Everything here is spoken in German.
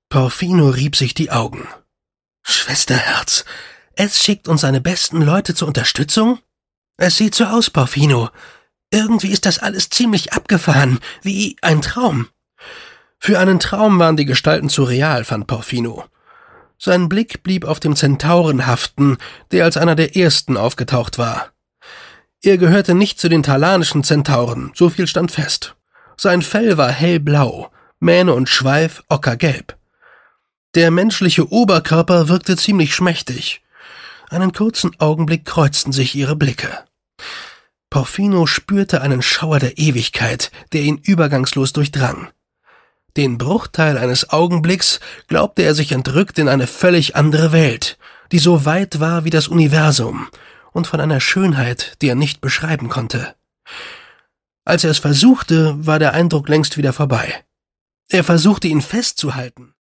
Porfino rieb sich die Augen. »Schwesterherz, es schickt uns seine besten Leute zur Unterstützung? Es sieht so aus, Porfino. Irgendwie ist das alles ziemlich abgefahren, wie ein Traum.« Für einen Traum waren die Gestalten zu real, fand Porfino. Sein Blick blieb auf dem Zentauren haften, der als einer der ersten aufgetaucht war. Er gehörte nicht zu den talanischen Zentauren, so viel stand fest. Sein Fell war hellblau, Mähne und Schweif ockergelb. Der menschliche Oberkörper wirkte ziemlich schmächtig. Einen kurzen Augenblick kreuzten sich ihre Blicke. Porfino spürte einen Schauer der Ewigkeit, der ihn übergangslos durchdrang. Den Bruchteil eines Augenblicks glaubte er sich entrückt in eine völlig andere Welt, die so weit war wie das Universum und von einer Schönheit, die er nicht beschreiben konnte. Als er es versuchte, war der Eindruck längst wieder vorbei. Er versuchte ihn festzuhalten.